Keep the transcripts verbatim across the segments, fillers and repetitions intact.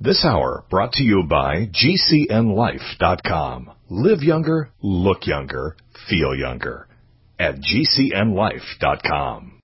This hour brought to you by G C N life dot com. Live younger, look younger, feel younger at G C N life dot com.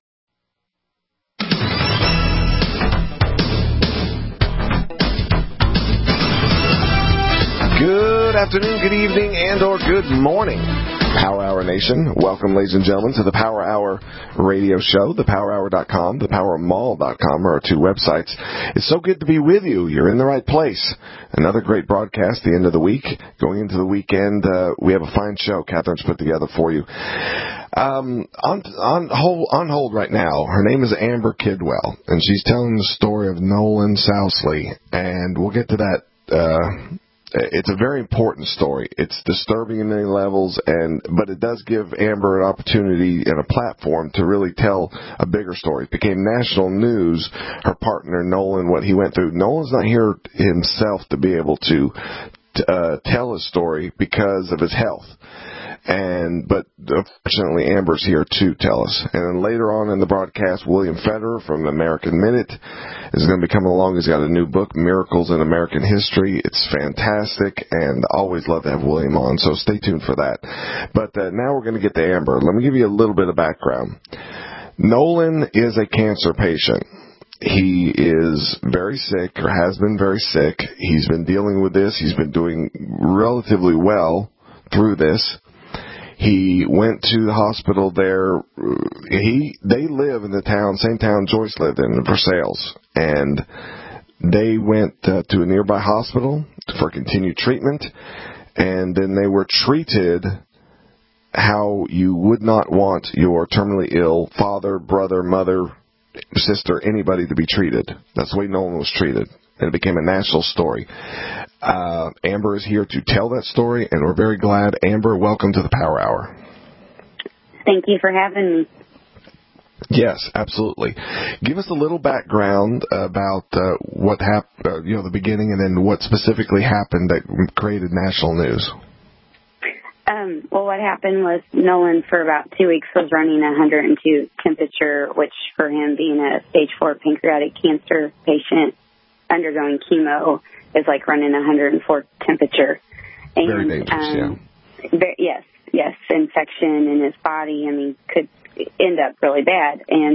Good afternoon, good evening, and or good morning, Power Hour Nation. Welcome, ladies and gentlemen, to the Power Hour radio show. the power hour dot com, the power mall dot com are our two websites. It's so good to be with you. You're in the right place. Another great broadcast, the end of the week. Going into the weekend, uh, we have a fine show Catherine's put together for you. Um, on, on, hold, on hold right now, her name is Amber Kidwell, and she's telling the story of Nolan Sousley, and we'll get to that uh It's a very important story. It's disturbing in many levels, and but it does give Amber an opportunity and a platform to really tell a bigger story. It became national news, her partner Nolan, what he went through. Nolan's not here himself to be able to uh, tell his story because of his health. And but fortunately, Amber's here to tell us. And then later on in the broadcast, William Federer from American Minute is going to be coming along. He's got a new book, Miracles in American History. It's fantastic, and always love to have William on, so stay tuned for that. But uh, now we're going to get to Amber. Let me give you a little bit of background. Nolan is a cancer patient. He is very sick, or has been very sick. He's been dealing with this. He's been doing relatively well through this. He went to the hospital there. He they live in the town, same town Joyce lived in, Versailles, and they went uh, to a nearby hospital for continued treatment, and then they were treated how you would not want your terminally ill father, brother, mother, sister, anybody to be treated. That's the way Nolan was treated. And it became a national story. Uh, Amber is here to tell that story, and we're very glad. Amber, welcome to the Power Hour. Thank you for having me. Yes, absolutely. Give us a little background about uh, what happened, uh, you know, the beginning, and then what specifically happened that created national news. Um, well, what happened was Nolan, for about two weeks, was running a one hundred two temperature, which for him, being a stage four pancreatic cancer patient undergoing chemo, is like running a one hundred four temperature. And, very dangerous, um, yeah. Very, yes, yes, infection in his body, I mean, could end up really bad. And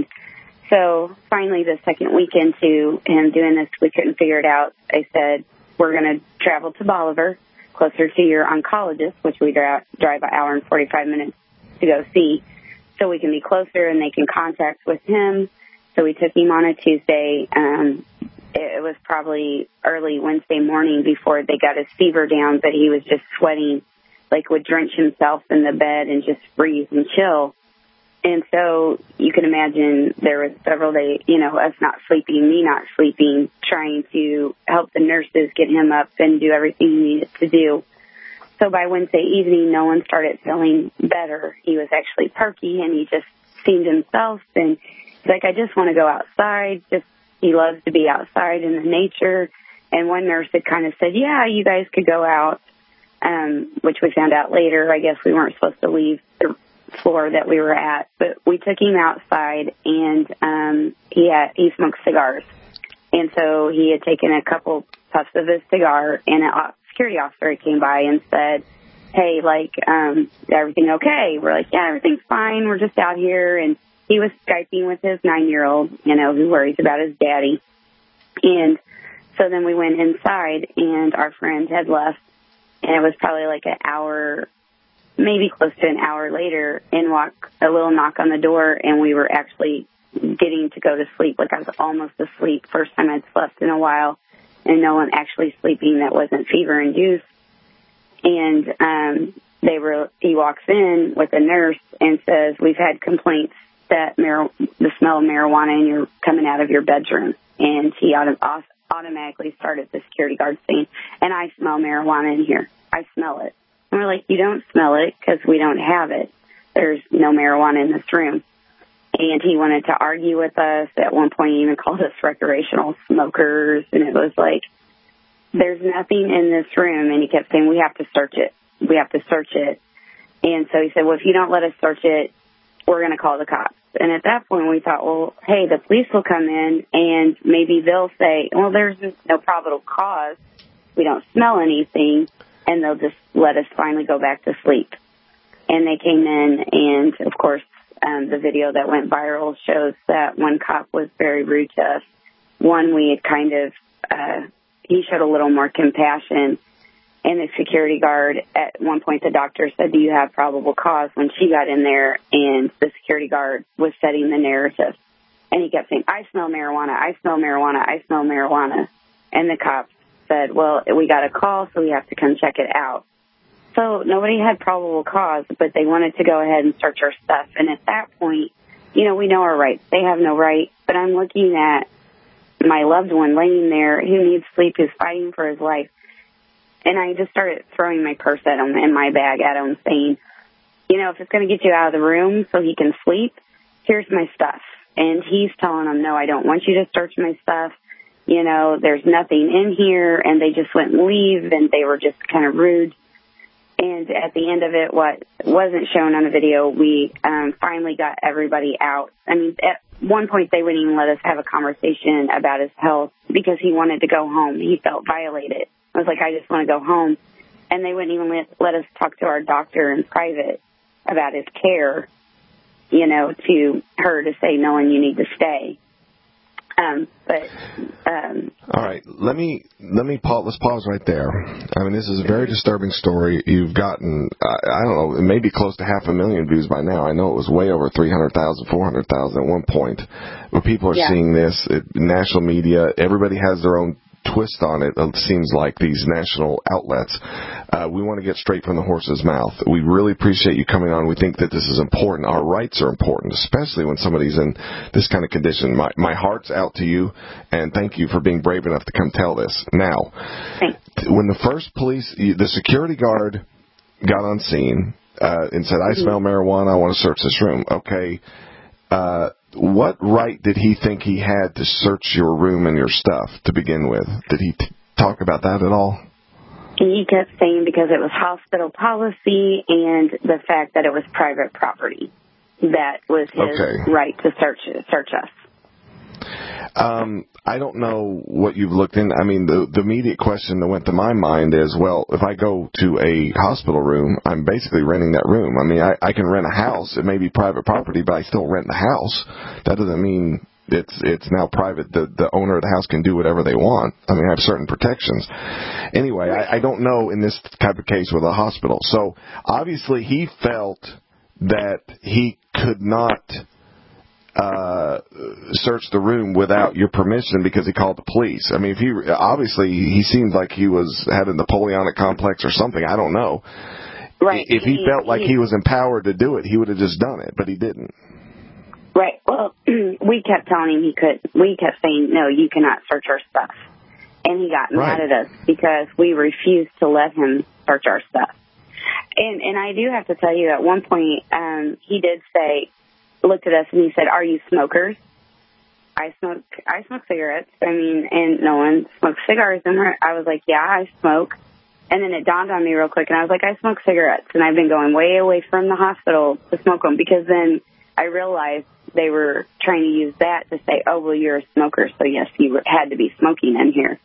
so finally, the second week into him doing this, we couldn't figure it out. I said, we're going to travel to Bolivar, closer to your oncologist, which we drive, drive an hour and forty-five minutes to go see, so we can be closer and they can contact with him. So we took him on a Tuesday. Um, it was probably early Wednesday morning before they got his fever down, but he was just sweating, like would drench himself in the bed and just freeze and chill. And so you can imagine there was several days, you know, us not sleeping, me not sleeping, trying to help the nurses get him up and do everything he needed to do. So by Wednesday evening, Nolan started feeling better. He was actually perky, and he just seemed himself. And he's like, I just want to go outside. Just he loves to be outside in the nature. And one nurse had kind of said, yeah, you guys could go out, um, which we found out later. I guess we weren't supposed to leave the floor that we were at, but we took him outside, and um, he had, he smoked cigars. And so he had taken a couple puffs of his cigar, and a security officer came by and said, hey, like, um, is everything okay? We're like, yeah, everything's fine. We're just out here. And he was Skyping with his nine-year-old, you know, who worries about his daddy. And so then we went inside, and our friend had left, and it was probably like an hour, maybe close to an hour later, and walk a little knock on the door, and we were actually getting to go to sleep. Like, I was almost asleep. First time I'd slept in a while, and no one actually sleeping that wasn't fever-induced. And um, they were. He walks in with a nurse and says, we've had complaints that mar- the smell of marijuana and you're coming out of your bedroom. And he auto- automatically started the security guard saying, and I smell marijuana in here. I smell it. And we're like, you don't smell it because we don't have it. There's no marijuana in this room. And he wanted to argue with us. At one point, he even called us recreational smokers. And it was like, there's nothing in this room. And he kept saying, we have to search it. We have to search it. And so he said, well, if you don't let us search it, we're going to call the cops. And at that point, we thought, well, hey, the police will come in, and maybe they'll say, well, there's no probable cause. We don't smell anything, and they'll just let us finally go back to sleep. And they came in, and, of course, um, the video that went viral shows that one cop was very rude to us. One, we had kind of, uh, he showed a little more compassion. And the security guard, at one point, the doctor said, do you have probable cause? When she got in there, and the security guard was setting the narrative. And he kept saying, I smell marijuana, I smell marijuana, I smell marijuana. And the cop said, well, we got a call, so we have to come check it out. So nobody had probable cause, but they wanted to go ahead and search our stuff. And at that point, you know, we know our rights. They have no right. But I'm looking at my loved one laying there who needs sleep, who's fighting for his life. And I just started throwing my purse at him and my bag at him, saying, you know, if it's going to get you out of the room so he can sleep, here's my stuff. And he's telling him, no, I don't want you to search my stuff. You know, there's nothing in here. And they just wouldn't leave, and they were just kind of rude. And at the end of it, what wasn't shown on the video, we um, finally got everybody out. I mean, at one point, they wouldn't even let us have a conversation about his health because he wanted to go home. He felt violated. I was like, I just want to go home. And they wouldn't even let, let us talk to our doctor in private about his care, you know, to her to say, no, and you need to stay. Um, but, um, all right, let me, let me pause, let's pause right there. I mean, this is a very disturbing story. You've gotten, I, I don't know, maybe close to half a million views by now. I know it was way over three hundred thousand, four hundred thousand at one point. But people are yeah. seeing this, it, national media, everybody has their own twist on it, it seems like, these national outlets. Uh, we want to get straight from the horse's mouth. We really appreciate you coming on. We think that this is important. Our rights are important, especially when somebody's in this kind of condition. My, my heart's out to you, and thank you for being brave enough to come tell this. Now, Thanks. When the first police, the security guard got on scene uh, and said, I mm-hmm. smell marijuana, I want to search this room. Okay, uh, what right did he think he had to search your room and your stuff to begin with? Did he t- talk about that at all? He kept saying because it was hospital policy and the fact that it was private property. That was his okay. right to search search us. Um, I don't know what you've looked in. I mean, the the immediate question that went to my mind is, well, if I go to a hospital room, I'm basically renting that room. I mean, I, I can rent a house. It may be private property, but I still rent the house. That doesn't mean it's it's now private. The the owner of the house can do whatever they want. I mean, I have certain protections. Anyway, I, I don't know in this type of case with a hospital. So obviously he felt that he could not uh search the room without your permission because he called the police. I mean, if he obviously he seemed like he was had a Napoleonic complex or something. I don't know. Right. If he, he felt like he, he was empowered to do it, he would have just done it, but he didn't. Right. Well, we kept telling him he could. We kept saying, no, you cannot search our stuff. And he got right. mad at us because we refused to let him search our stuff. And and I do have to tell you, at one point, um, he did say, looked at us and he said, are you smokers? I smoke, I smoke cigarettes. I mean, and no one smokes cigars in there. I was like, yeah, I smoke. And then it dawned on me real quick, and I was like, I smoke cigarettes, and I've been going way away from the hospital to smoke them, because then I realized they were trying to use that to say, oh, well, you're a smoker, so yes, you had to be smoking in here.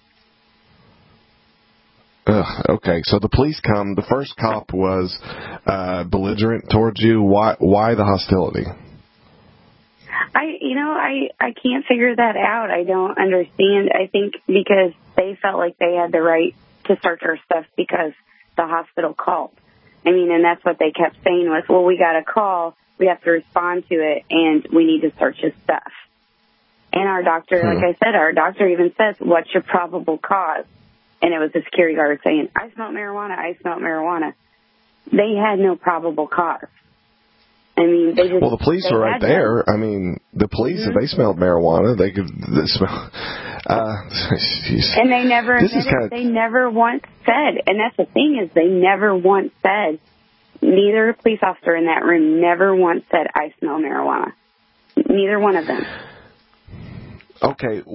Ugh, okay, so the police come. The first cop was uh, belligerent towards you. Why? Why the hostility? I, you know, I, I can't figure that out. I don't understand. I think because they felt like they had the right to search our stuff because the hospital called. I mean, and that's what they kept saying was, well, we got a call, we have to respond to it, and we need to search his stuff. And our doctor, hmm. like I said, our doctor even says, what's your probable cause? And it was the security guard saying, I smelled marijuana, I smelled marijuana. They had no probable cause. I mean, they just... Well, the police were right there. Them. I mean, the police, mm-hmm. if they smelled marijuana, they could they smell... Uh, and they never admitted, kind of, they never once said, and that's the thing is they never once said, neither police officer in that room never once said, I smell marijuana. Neither one of them. Okay, what...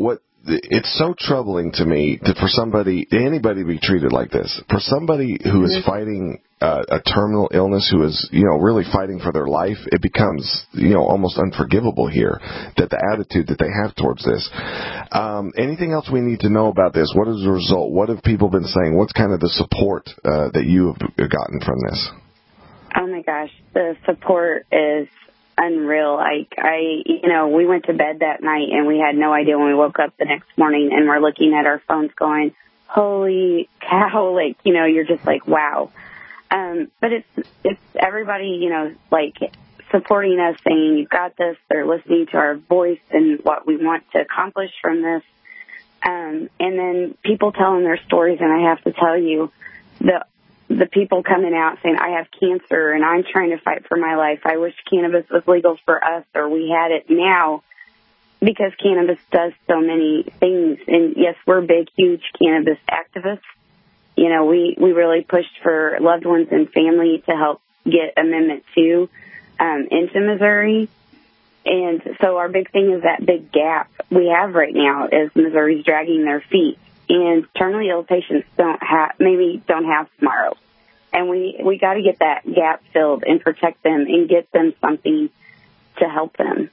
it's so troubling to me that for somebody, anybody to be treated like this. For somebody who is fighting uh, a terminal illness, who is, you know, really fighting for their life, it becomes, you know, almost unforgivable here, that the attitude that they have towards this. Um, anything else we need to know about this? What is the result? What have people been saying? What's kind of the support uh, that you have gotten from this? Oh, my gosh. The support is unreal. Like, I, you know, we went to bed that night and we had no idea when we woke up the next morning, and we're looking at our phones going, holy cow, like, you know, you're just like, wow. Um, but it's, it's everybody, you know, like supporting us, saying, you've got this. They're listening to our voice and what we want to accomplish from this. Um, and then people telling their stories. And I have to tell you, the the people coming out saying, I have cancer and I'm trying to fight for my life. I wish cannabis was legal for us, or we had it now, because cannabis does so many things. And yes, we're big, huge cannabis activists. You know, we, we really pushed for loved ones and family to help get Amendment two um, into Missouri. And so our big thing is that big gap we have right now is Missouri's dragging their feet. And terminally ill patients don't have, maybe don't have tomorrow. And we, we got to get that gap filled and protect them and get them something to help them.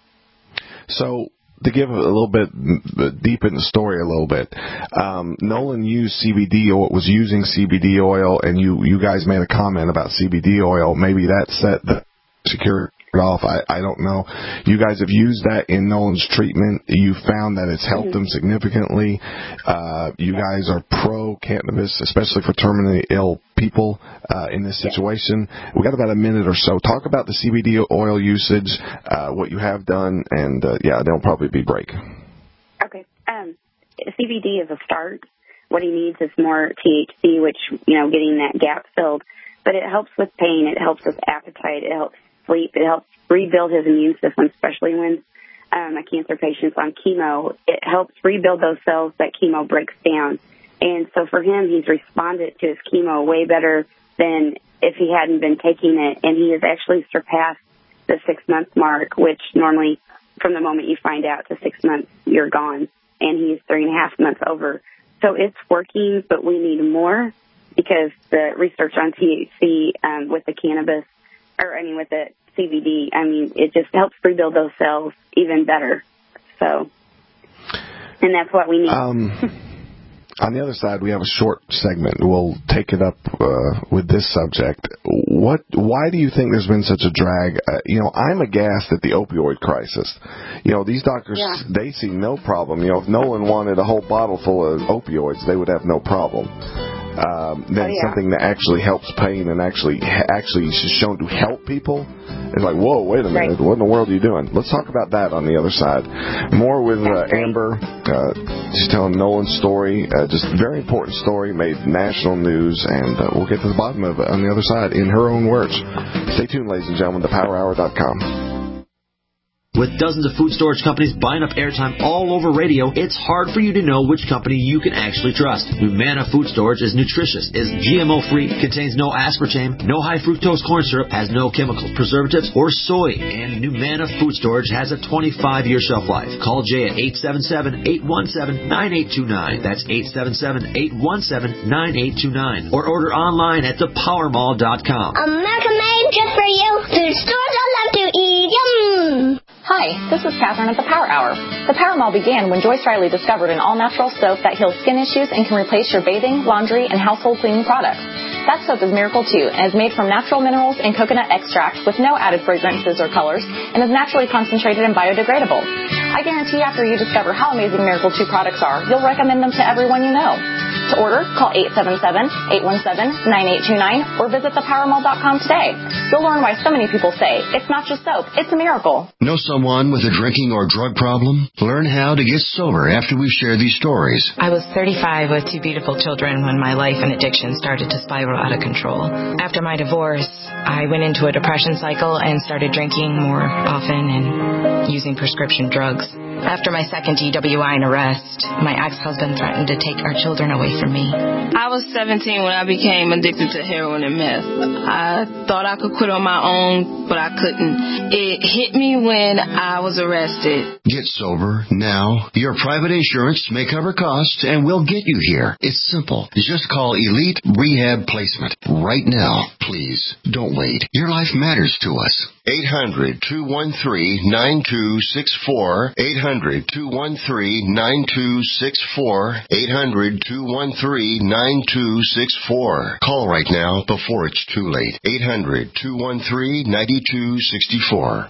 So to give a little bit deep in the story a little bit, um, Nolan used C B D oil, was using C B D oil, and you, you guys made a comment about C B D oil. Maybe that set the security off. I, I don't know. You guys have used that in Nolan's treatment. You found that it's helped mm-hmm. him significantly. Uh, you guys are pro-cannabis, especially for terminally ill people uh, in this situation. Yeah. We got about a minute or so. Talk about the C B D oil usage, uh, what you have done, and uh, yeah, there'll probably be break. Okay. Um, C B D is a start. What he needs is more T H C, which, you know, getting that gap filled. But it helps with pain. It helps with appetite. It helps sleep. It helps rebuild his immune system, especially when um, a cancer patient's on chemo. It helps rebuild those cells that chemo breaks down. And so for him, he's responded to his chemo way better than if he hadn't been taking it. And he has actually surpassed the six-month mark, which normally from the moment you find out to six months, you're gone. And he's three and a half months over. So it's working, but we need more, because the research on T H C um, with the cannabis, or I mean with the C B D, I mean, it just helps rebuild those cells even better. So, and that's what we need. Um, on the other side, we have a short segment. We'll take it up uh, with this subject. What? Why do you think there's been such a drag? Uh, you know, I'm aghast at the opioid crisis. You know, these doctors, yeah. they see no problem. You know, if Nolan wanted a whole bottle full of opioids, they would have no problem. Um, then oh, yeah. something that actually helps pain and actually actually is shown to help people. It's like, whoa, wait a minute, right. What in the world are you doing? Let's talk about that on the other side. More with uh, Amber. Uh, she's telling Nolan's story. Uh, just a very important story, made national news, and uh, we'll get to the bottom of it on the other side in her own words. Stay tuned, ladies and gentlemen, the power hour dot com. With dozens of food storage companies buying up airtime all over radio, it's hard for you to know which company you can actually trust. Numanna Food Storage is nutritious, is G M O-free, contains no aspartame, no high fructose corn syrup, has no chemicals, preservatives, or soy. And Numanna Food Storage has a twenty-five year shelf life. Call Jay at eight seven seven, eight one seven, nine eight two nine. That's eight seven seven, eight one seven, nine eight two nine. Or order online at the power mall dot com. America made just for you. Food stores I love to eat. Yum! Hi, this is Catherine at the Power Hour. The Power Mall began when Joyce Riley discovered an all-natural soap that heals skin issues and can replace your bathing, laundry, and household cleaning products. That soap is Miracle two and is made from natural minerals and coconut extract with no added fragrances or colors and is naturally concentrated and biodegradable. I guarantee after you discover how amazing Miracle two products are, you'll recommend them to everyone you know. To order, call eight seven seven, eight one seven, nine eight two nine or visit the power mall dot com today. You'll learn why so many people say, it's not just soap, it's a miracle. Know someone with a drinking or drug problem? Learn how to get sober after we share these stories. I was thirty-five with two beautiful children when my life and addiction started to spiral out of control. After my divorce, I went into a depression cycle and started drinking more often and using prescription drugs. After my second D W I and arrest, my ex-husband threatened to take our children away for me. I was seventeen when I became addicted to heroin and meth. I thought I could quit on my own, but I couldn't. It hit me when I was arrested. Get sober now. Your private insurance may cover costs and we'll get you here. It's simple. Just call Elite Rehab Placement right now. Please, don't wait. Your life matters to us. eight hundred, two one three, nine two six four. eight hundred, two one three, nine two six four. eight hundred, two one three, nine two six four. Call right now before it's too late. eight hundred, two one three, nine two six four.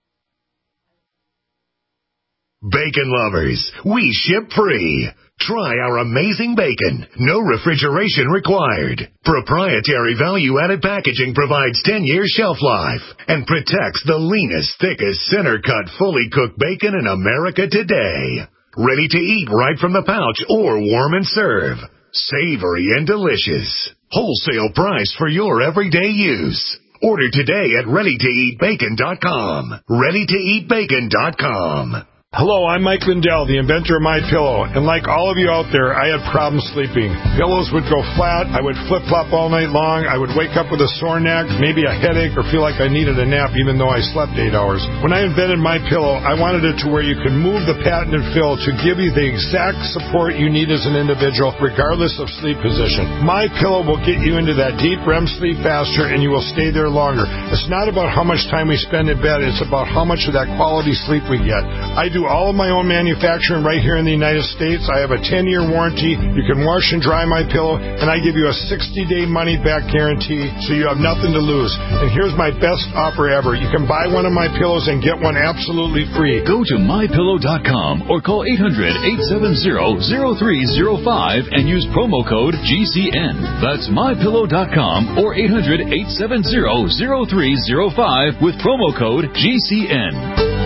Bacon lovers, we ship free. Try our amazing bacon. No refrigeration required. Proprietary value-added packaging provides ten-year shelf life and protects the leanest, thickest, center-cut, fully cooked bacon in America today. Ready to eat right from the pouch or warm and serve. Savory and delicious. Wholesale price for your everyday use. Order today at ready to eat bacon dot com. ready to eat bacon dot com. Hello, I'm Mike Lindell, the inventor of MyPillow, and like all of you out there, I had problems sleeping. Pillows would go flat, I would flip-flop all night long, I would wake up with a sore neck, maybe a headache, or feel like I needed a nap even though I slept eight hours. When I invented MyPillow, I wanted it to where you can move the patented fill to give you the exact support you need as an individual, regardless of sleep position. MyPillow will get you into that deep R E M sleep faster, and you will stay there longer. It's not about how much time we spend in bed, it's about how much of that quality sleep we get. I do all of my own manufacturing right here in the United States. I have a ten-year warranty. You can wash and dry my pillow, and I give you a sixty-day money-back guarantee, so you have nothing to lose. And here's my best offer ever. You can buy one of my pillows and get one absolutely free. Go to my pillow dot com or call eight hundred, eight seven zero, zero three zero five and use promo code G C N. That's my pillow dot com or eight hundred, eight seven zero, zero three zero five with promo code G C N.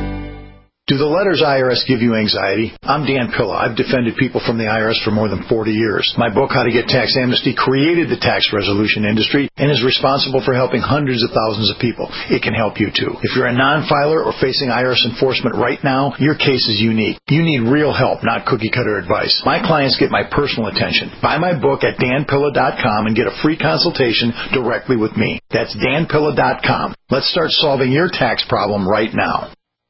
Do the letters I R S give you anxiety? I'm Dan Pilla. I've defended people from the I R S for more than forty years. My book, How to Get Tax Amnesty, created the tax resolution industry and is responsible for helping hundreds of thousands of people. It can help you, too. If you're a non-filer or facing I R S enforcement right now, your case is unique. You need real help, not cookie-cutter advice. My clients get my personal attention. Buy my book at dan pilla dot com and get a free consultation directly with me. That's dan pilla dot com. Let's start solving your tax problem right now.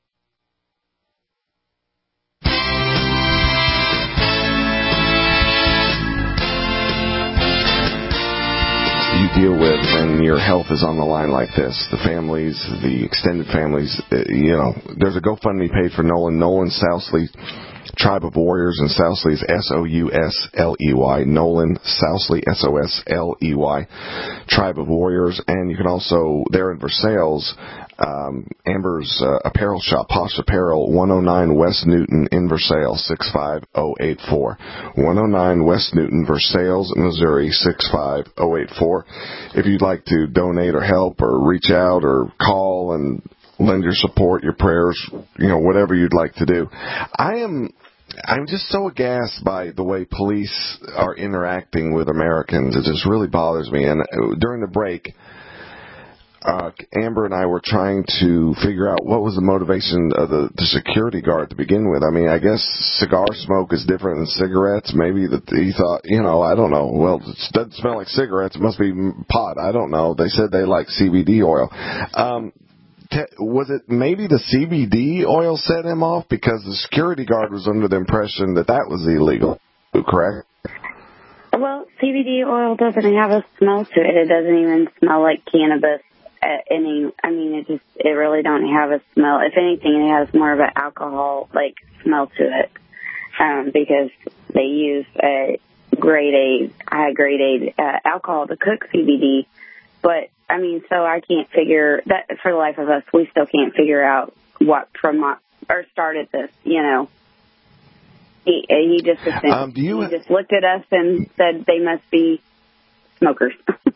You deal with when your health is on the line like this. The families, the extended families, uh, you know, there's a GoFundMe page for Nolan, Nolan Sousley, Tribe of Warriors, and Sousley is S O U S L E Y, Nolan Sousley, S O S L E Y, Tribe of Warriors. And you can also, they're in Versailles, um, Amber's uh, apparel shop, Posh Apparel, one oh nine West Newton in Versailles, six five oh eight four. one oh nine West Newton, Versailles, Missouri, six five oh eight four. If you'd like to donate or help or reach out or call and lend your support, your prayers, you know, whatever you'd like to do. I am, I'm just so aghast by the way police are interacting with Americans. It just really bothers me. And during the break, uh, Amber and I were trying to figure out what was the motivation of the, the security guard to begin with. I mean, I guess cigar smoke is different than cigarettes. Maybe that he thought, you know, I don't know. Well, it doesn't smell like cigarettes. It must be pot. I don't know. They said they like C B D oil. Um, Was it maybe the C B D oil set him off? Because the security guard was under the impression that that was illegal, correct? Well, C B D oil doesn't have a smell to it. It doesn't even smell like cannabis. Uh, any, I mean, it just, it really don't have a smell. If anything, it has more of an alcohol-like smell to it, um, because they use a grade A, high grade A uh, alcohol to cook C B D. But I mean, so I can't figure that for the life of us. We still can't figure out what from or started this. You know, he he just assumed, um, do you, he just looked at us and said they must be smokers.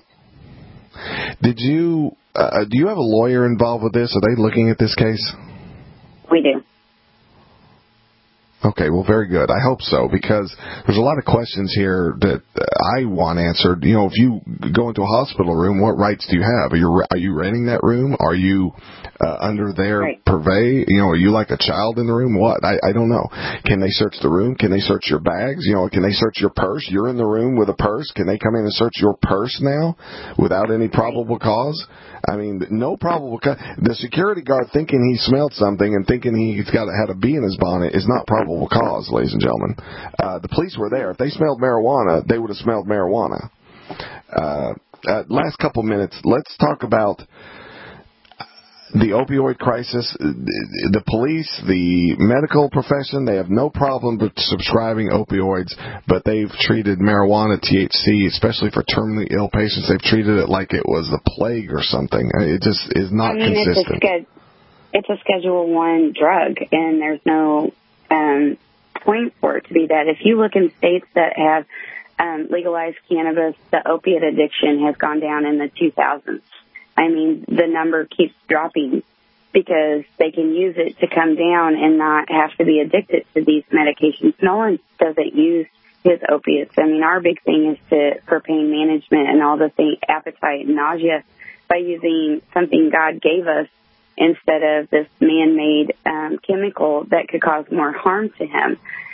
Did you uh, do you have a lawyer involved with this? Are they looking at this case? We do. Okay, well, very good. I hope so, because there's a lot of questions here that I want answered. You know, if you go into a hospital room, what rights do you have? Are you are you renting that room? Are you uh, under their right. purvey? You know, are you like a child in the room? What? I, I don't know. Can they search the room? Can they search your bags? You know, can they search your purse? You're in the room with a purse. Can they come in and search your purse now without any probable cause? I mean, no probable cause. The security guard thinking he smelled something and thinking he's got had a bee in his bonnet is not probable cause, ladies and gentlemen. Uh, the police were there. If they smelled marijuana, they would have smelled marijuana. Uh, uh, last couple minutes, let's talk about the opioid crisis. The police, the medical profession, they have no problem with subscribing opioids, but they've treated marijuana, T H C, especially for terminally ill patients, they've treated it like it was the plague or something. It just is not I mean, consistent. It's a, sched- it's a Schedule One drug, and there's no um, point for it to be that. If you look in states that have um, legalized cannabis, the opiate addiction has gone down in the two thousands. I mean, the number keeps dropping because they can use it to come down and not have to be addicted to these medications. No one doesn't use his opiates. I mean, our big thing is to for pain management and all the thing, appetite and nausea, by using something God gave us instead of this man-made um, chemical that could cause more harm to him.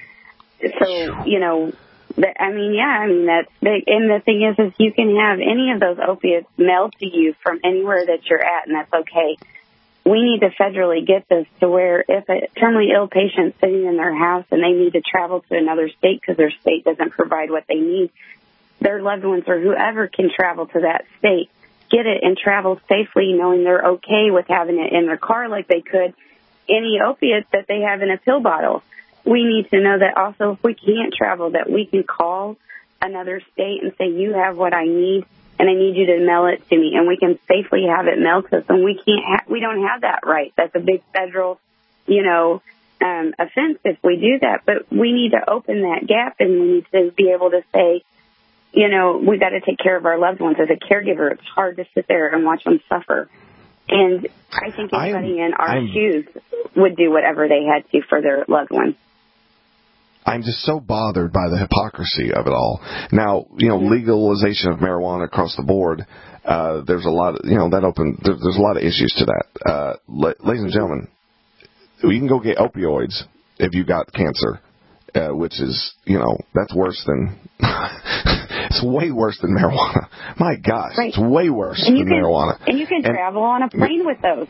So, you know, the, I mean, yeah, I mean, that's big. And the thing is, is you can have any of those opiates mailed to you from anywhere that you're at, and that's okay. We need to federally get this to where if a terminally ill patient's sitting in their house and they need to travel to another state because their state doesn't provide what they need, their loved ones or whoever can travel to that state, get it and travel safely knowing they're okay with having it in their car like they could any opiate that they have in a pill bottle. We need to know that also if we can't travel, that we can call another state and say, you have what I need, and I need you to mail it to me, and we can safely have it mailed to us. And we can't, ha- we don't have that right. That's a big federal, you know, um, offense if we do that. But we need to open that gap, and we need to be able to say, you know, we got to take care of our loved ones. As a caregiver, it's hard to sit there and watch them suffer. And I think anybody in our I'm, shoes would do whatever they had to for their loved ones. I'm just so bothered by the hypocrisy of it all. Now, you know, legalization of marijuana across the board, uh, there's a lot of, you know, that open, there, there's a lot of issues to that. Uh, la- ladies and gentlemen, you can go get opioids if you got cancer, uh, which is, you know, that's worse than, it's way worse than marijuana. My gosh, right. It's way worse and than can, marijuana. And you can and, travel on a plane with those.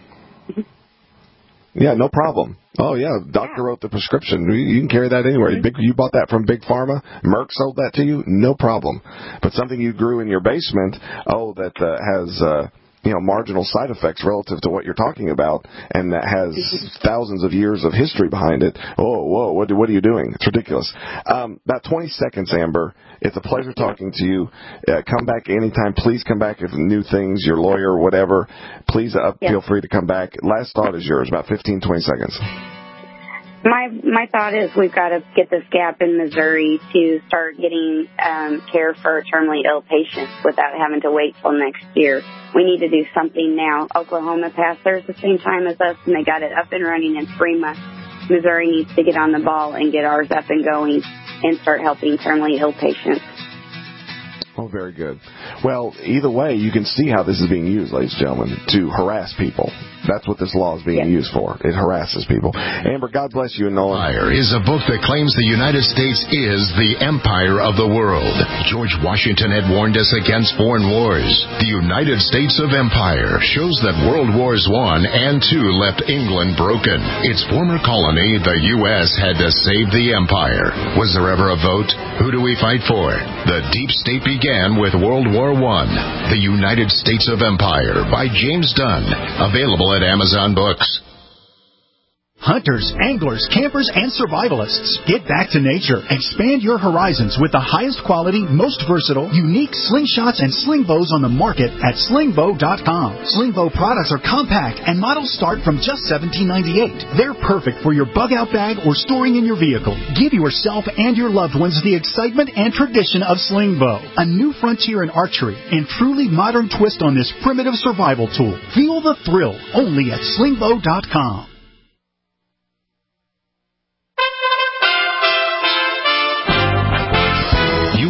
Yeah, no problem. Oh, yeah, doctor wrote the prescription. You can carry that anywhere. Mm-hmm. Big, you bought that from Big Pharma? Merck sold that to you? No problem. But something you grew in your basement, oh, that uh, has, uh, you know, marginal side effects relative to what you're talking about, and that has mm-hmm. thousands of years of history behind it. Oh, whoa, what, what are you doing? It's ridiculous. Um, about twenty seconds, Amber. It's a pleasure talking to you. Uh, come back anytime. Please come back if new things, your lawyer, whatever. Please uh, yes. feel free to come back. Last thought is yours, about fifteen, twenty seconds. My my thought is we've got to get this gap in Missouri to start getting um, care for terminally ill patients without having to wait till next year. We need to do something now. Oklahoma passed theirs the same time as us, and they got it up and running in three months. Missouri needs to get on the ball and get ours up and going and start helping terminally ill patients. Oh, very good. Well, either way, you can see how this is being used, ladies and gentlemen, to harass people. That's what this law is being yes. used for. It harasses people. Amber, God bless you and Nolan. Empire is a book that claims the United States is the empire of the world. George Washington had warned us against foreign wars. The United States of Empire shows that World Wars One and Two left England broken. Its former colony, the U S, had to save the empire. Was there ever a vote? Who do we fight for? The deep state began with World War One. The United States of Empire by James Dunn. Available at Amazon Books. Hunters, anglers, campers, and survivalists. Get back to nature. Expand your horizons with the highest quality, most versatile, unique slingshots and sling bows on the market at sling bow dot com. Sling bow products are compact and models start from just seventeen ninety-eight. They're perfect for your bug-out bag or storing in your vehicle. Give yourself and your loved ones the excitement and tradition of sling bow. A new frontier in archery and truly modern twist on this primitive survival tool. Feel the thrill only at sling bow dot com.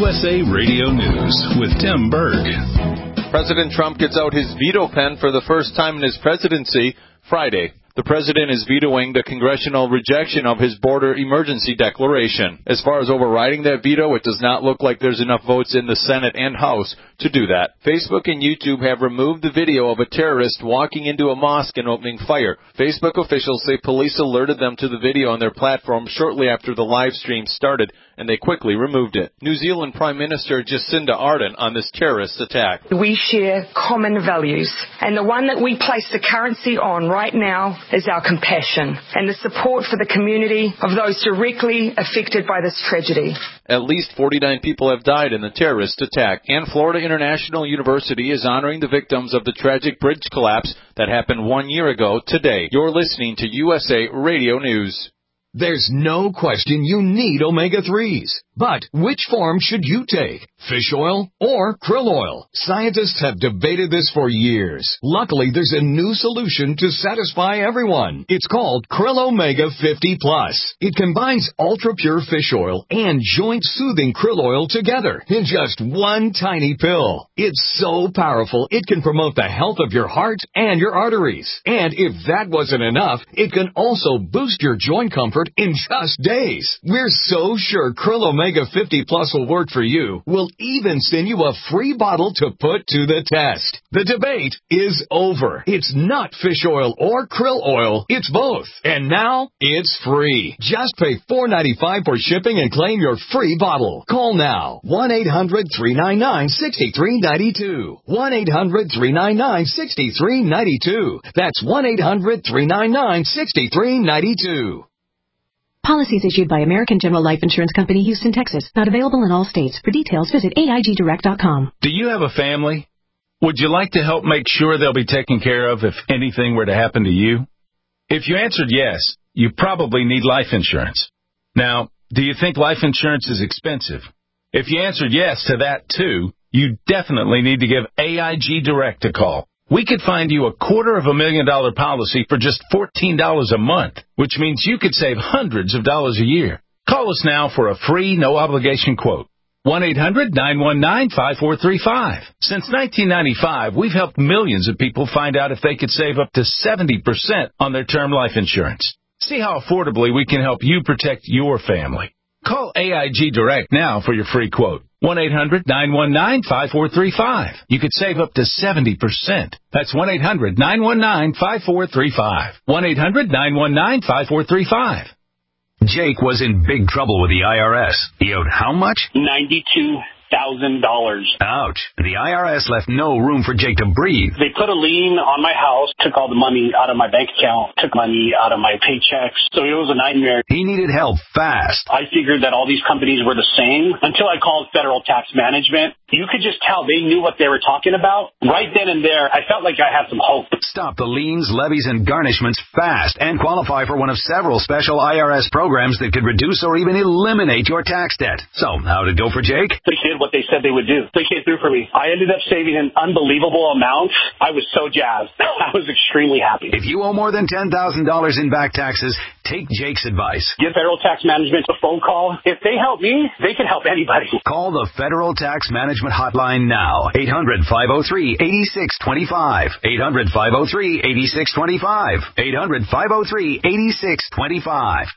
U S A Radio News with Tim Berg. President Trump gets out his veto pen for the first time in his presidency Friday. The president is vetoing the congressional rejection of his border emergency declaration. As far as overriding that veto, it does not look like there's enough votes in the Senate and House to do that. Facebook and YouTube have removed the video of a terrorist walking into a mosque and opening fire. Facebook officials say police alerted them to the video on their platform shortly after the live stream started, and they quickly removed it. New Zealand Prime Minister Jacinda Ardern on this terrorist attack. We share common values, and the one that we place the currency on right now is our compassion and the support for the community of those directly affected by this tragedy. At least forty-nine people have died in the terrorist attack, and Florida International University is honoring the victims of the tragic bridge collapse that happened one year ago today. You're listening to U S A Radio News. There's no question you need omega threes. But which form should you take? Fish oil or krill oil? Scientists have debated this for years. Luckily, there's a new solution to satisfy everyone. It's called Krill Omega fifty plus. It combines ultra-pure fish oil and joint-soothing krill oil together in just one tiny pill. It's so powerful, it can promote the health of your heart and your arteries. And if that wasn't enough, it can also boost your joint comfort in just days. We're so sure Krill Omega fifty plus will work for you. We'll even send you a free bottle to put to the test. The debate is over. It's not fish oil or krill oil. It's both. And now it's free. Just pay four dollars and ninety-five cents for shipping and claim your free bottle. Call now. one eight hundred three nine nine six three nine two. one eight hundred three nine nine six three nine two. That's one eight hundred three nine nine six three nine two. Policies issued by American General Life Insurance Company, Houston, Texas. Not available in all states. For details, visit A I G direct dot com. Do you have a family? Would you like to help make sure they'll be taken care of if anything were to happen to you? If you answered yes, you probably need life insurance. Now, do you think life insurance is expensive? If you answered yes to that too, you definitely need to give A I G Direct a call. We could find you a quarter of a million dollar policy for just fourteen dollars a month, which means you could save hundreds of dollars a year. Call us now for a free, no-obligation quote. one eight hundred nine one nine five four three five. Since nineteen ninety-five, we've helped millions of people find out if they could save up to seventy percent on their term life insurance. See how affordably we can help you protect your family. Call A I G Direct now for your free quote. one eight hundred nine one nine five four three five. You could save up to seventy percent. That's one eight hundred nine one nine five four three five. one eight hundred nine one nine five four three five. Jake was in big trouble with the I R S. He owed how much? ninety-two thousand dollars. Ouch. The I R S left no room for Jake to breathe. They put a lien on my house, took all the money out of my bank account, took money out of my paychecks. So it was a nightmare. He needed help fast. I figured that all these companies were the same until I called Federal Tax Management. You could just tell they knew what they were talking about. Right then and there, I felt like I had some hope. Stop the liens, levies, and garnishments fast and qualify for one of several special I R S programs that could reduce or even eliminate your tax debt. So, how'd it go for Jake? They did what they said they would do. They came through for me. I ended up saving an unbelievable amount. I was so jazzed. I was extremely happy. If you owe more than ten thousand dollars in back taxes, take Jake's advice. Give Federal Tax Management a phone call. If they help me, they can help anybody. Call the Federal Tax Management Hotline now. eight hundred five oh three eight six two five. eight hundred five oh three eight six two five. eight hundred five oh three eight six two five.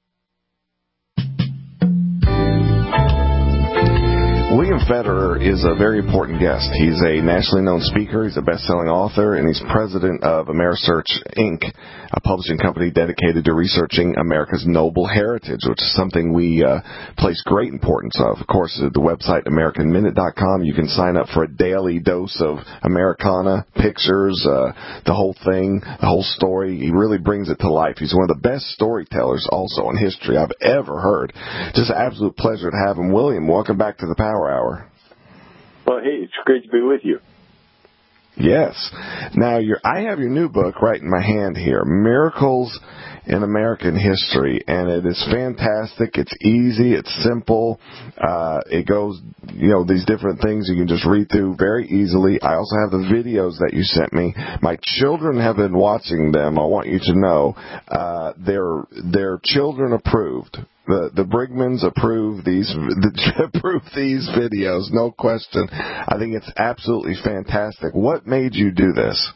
William Federer is a very important guest. He's a nationally known speaker, he's a best-selling author, and he's president of Amerisearch, Incorporated, a publishing company dedicated to researching America's noble heritage, which is something we uh, place great importance of. Of course, at the website American Minute dot com, you can sign up for a daily dose of Americana, pictures, uh, the whole thing, the whole story. He really brings it to life. He's one of the best storytellers also in history I've ever heard. Just an absolute pleasure to have him. William, welcome back to the Power Hour. Well, hey, it's great to be with you. Yes. Now, you're, I have your new book right in my hand here, Miracles in American History, and it is fantastic. It's easy. It's simple. Uh, it goes, you know, these different things you can just read through very easily. I also have the videos that you sent me. My children have been watching them. I want you to know uh, they're they're children approved. The the Brigmans approve these approve these videos, no question. I think it's absolutely fantastic. What made you do this?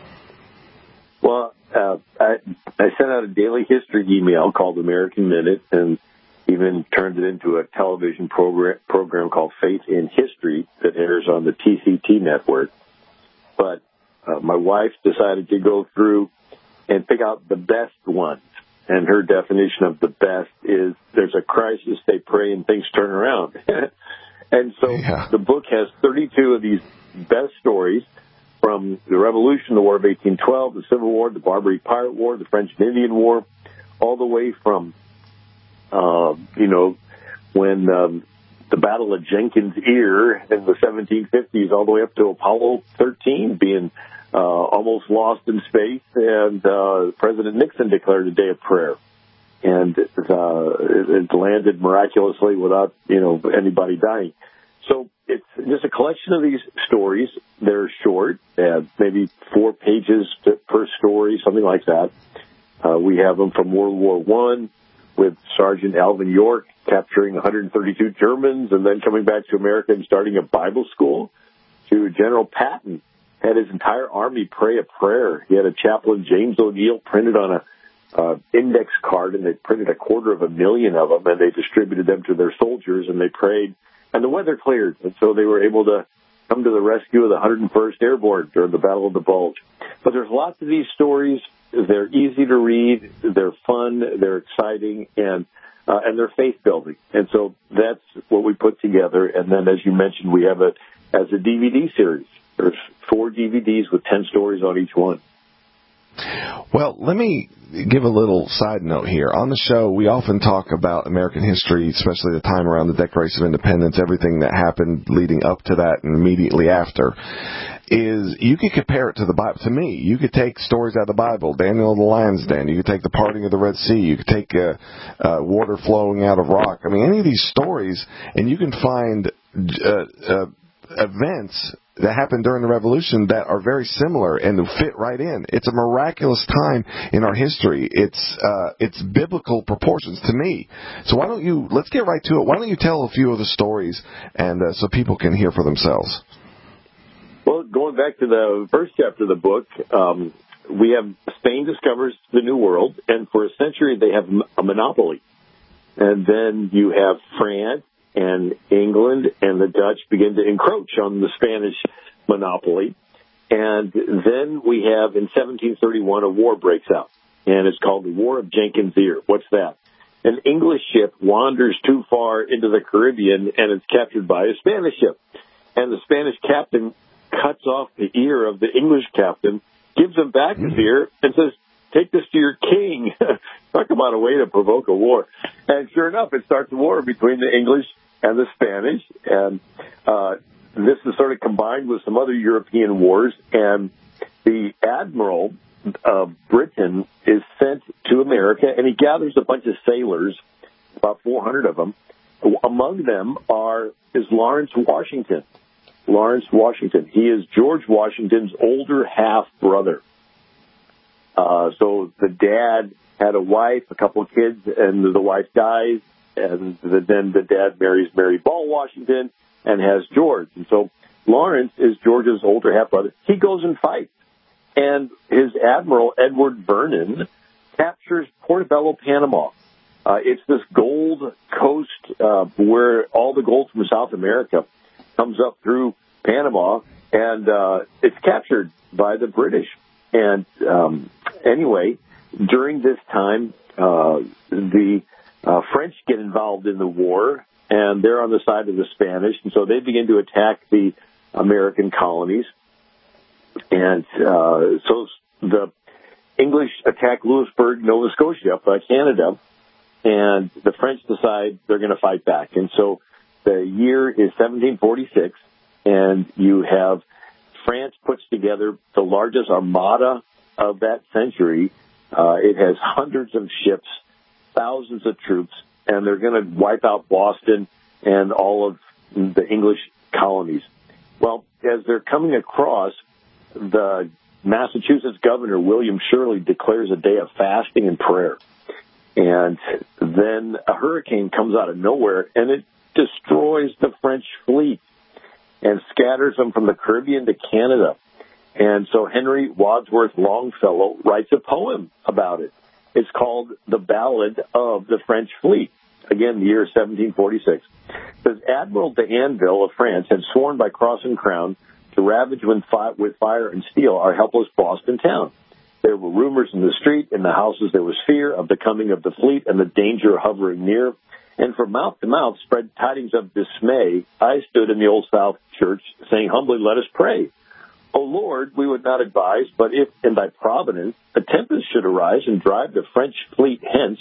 Well, uh, I, I sent out a daily history email called American Minute, and even turned it into a television program, program called Faith in History that airs on the T C T network. But uh, my wife decided to go through and pick out the best ones. And her definition of the best is there's a crisis, they pray, and things turn around. And so yeah. the book has thirty-two of these best stories from the Revolution, the War of eighteen twelve, the Civil War, the Barbary Pirate War, the French and Indian War, all the way from, uh, you know, when um, the Battle of Jenkins Ear in the seventeen fifties, all the way up to Apollo thirteen being uh, almost lost in space, and uh, President Nixon declared a day of prayer. And uh, it, it landed miraculously without, you know, anybody dying. So it's just a collection of these stories. They're short, uh, maybe four pages to, per story, something like that. Uh, we have them from World War One with Sergeant Alvin York capturing one hundred thirty-two Germans and then coming back to America and starting a Bible school, to General Patton had his entire army pray a prayer. He had a chaplain, James O'Neill, printed on a uh, index card, and they printed a quarter of a million of them, and they distributed them to their soldiers, and they prayed, and the weather cleared, and so they were able to come to the rescue of the one hundred first Airborne during the Battle of the Bulge. But there's lots of these stories. They're easy to read, they're fun, they're exciting, and uh, and they're faith-building. And so that's what we put together. And then, as you mentioned, we have it as a D V D series. There's four D V Ds with ten stories on each one. Well, let me give a little side note here. On the show, we often talk about American history, especially the time around the Declaration of Independence, everything that happened leading up to that and immediately after. Is you could compare it to the Bible. To me, you could take stories out of the Bible, Daniel and the Lion's Den. You could take the parting of the Red Sea. You could take uh, uh, water flowing out of rock. I mean, any of these stories, and you can find uh, uh, events that happened during the Revolution that are very similar and fit right in. It's a miraculous time in our history. It's uh, it's biblical proportions to me. So why don't you, let's get right to it. Why don't you tell a few of the stories and uh, so people can hear for themselves? Well, going back to the first chapter of the book, um, we have Spain discovers the New World, and for a century they have a monopoly. And then you have France and England and the Dutch begin to encroach on the Spanish monopoly. And then we have, in seventeen thirty-one, a war breaks out, and it's called the War of Jenkins Ear. What's that? An English ship wanders too far into the Caribbean, and it's captured by a Spanish ship. And the Spanish captain cuts off the ear of the English captain, gives him back his ear, and says, take this to your king. Talk about a way to provoke a war. And sure enough, it starts a war between the English and the Spanish, and uh, this is sort of combined with some other European wars, and the admiral of Britain is sent to America, and he gathers a bunch of sailors, about four hundred of them. Among them are is Lawrence Washington. Lawrence Washington. He is George Washington's older half-brother. Uh, so the dad had a wife, a couple of kids, and the wife dies, and the, then the dad marries Mary Ball Washington and has George. And so Lawrence is George's older half-brother. He goes and fights, and his admiral, Edward Vernon, captures Portobello, Panama. Uh, it's this gold coast uh, where all the gold from South America comes up through Panama, and uh, it's captured by the British. And um, anyway, during this time, uh, the uh, French get involved in the war, and they're on the side of the Spanish, and so they begin to attack the American colonies. And uh, so the English attack Louisbourg, Nova Scotia, up by Canada, and the French decide they're going to fight back. And so the year is seventeen forty-six, and you have France puts together the largest armada of that century. Uh, it has hundreds of ships, thousands of troops, and they're going to wipe out Boston and all of the English colonies. Well, as they're coming across, the Massachusetts governor, William Shirley, declares a day of fasting and prayer. And then a hurricane comes out of nowhere, and it destroys the French fleet and scatters them from the Caribbean to Canada. And so Henry Wadsworth Longfellow writes a poem about it. It's called The Ballad of the French Fleet. Again, the year seventeen forty-six. It says, Admiral d'Anville of France had sworn by cross and crown to ravage with fire and steel our helpless Boston town. There were rumors in the street, in the houses there was fear of the coming of the fleet and the danger hovering near. And from mouth to mouth spread tidings of dismay. I stood in the Old South Church saying, humbly, let us pray. O Lord, we would not advise, but if in thy providence a tempest should arise and drive the French fleet hence,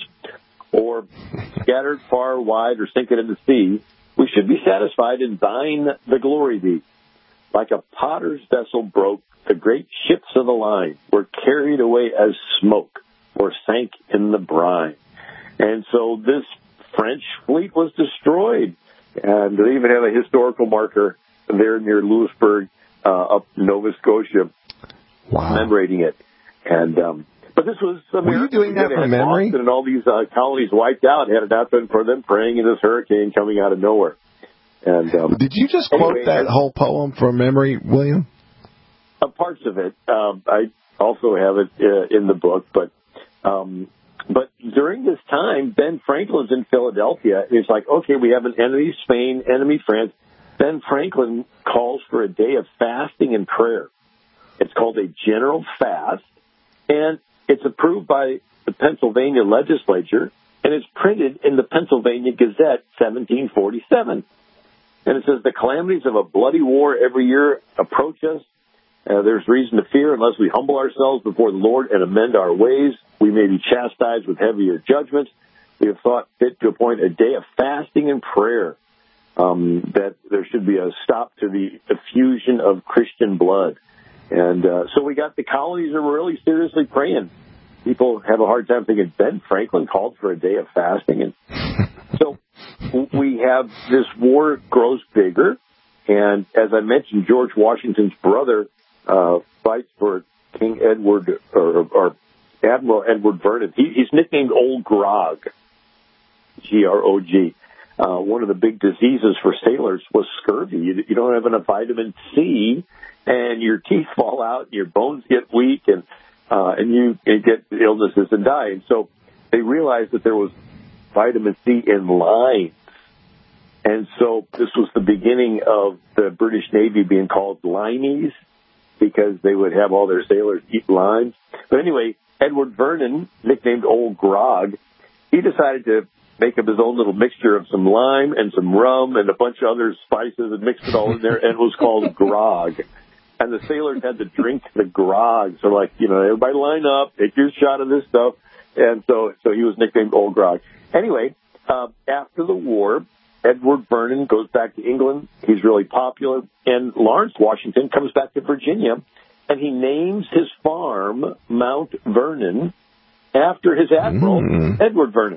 or scattered far wide or sink it in the sea, we should be satisfied in thine the glory be. Like a potter's vessel broke, the great ships of the line were carried away as smoke or sank in the brine. And so this French fleet was destroyed. And they even have a historical marker there near Louisbourg, uh, up Nova Scotia, wow. commemorating it. And um, but this was America. Were you doing that from memory? Boston and all these uh, colonies wiped out. Had it not been for them praying in this hurricane coming out of nowhere. And um, did you just anyway, quote that whole poem from memory, William? Uh, parts of it. Um, I also have it uh, in the book, but um, but during this time, Ben Franklin's in Philadelphia. It's like, okay, we have an enemy Spain, enemy France. Ben Franklin calls for a day of fasting and prayer. It's called a general fast, and it's approved by the Pennsylvania legislature, and it's printed in the Pennsylvania Gazette, seventeen forty-seven. And it says, the calamities of a bloody war every year approach us. Uh, there's reason to fear unless we humble ourselves before the Lord and amend our ways. We may be chastised with heavier judgments. We have thought fit to appoint a day of fasting and prayer, um, that there should be a stop to the effusion of Christian blood. And uh, so we got the colonies are really seriously praying. People have a hard time thinking Ben Franklin called for a day of fasting. And so we have this war grows bigger. And as I mentioned, George Washington's brother uh, fights for King Edward or, or Admiral Edward Vernon. He, he's nicknamed Old Grog, G R O G. Uh, one of the big diseases for sailors was scurvy. You, you don't have enough vitamin C, and your teeth fall out, and your bones get weak, and uh, and you, you get illnesses and die. And so they realized that there was vitamin C in limes. And so this was the beginning of the British Navy being called limeys, because they would have all their sailors eat limes. But anyway, Edward Vernon, nicknamed Old Grog, he decided to make up his own little mixture of some lime and some rum and a bunch of other spices and mixed it all in there, and it was called grog. And the sailors had to drink the grog. So, like, you know, everybody line up, take your shot of this stuff. And so so he was nicknamed Old Grog. Anyway, uh, after the war, Edward Vernon goes back to England. He's really popular. And Lawrence Washington comes back to Virginia, and he names his farm Mount Vernon after his admiral, mm. Edward Vernon.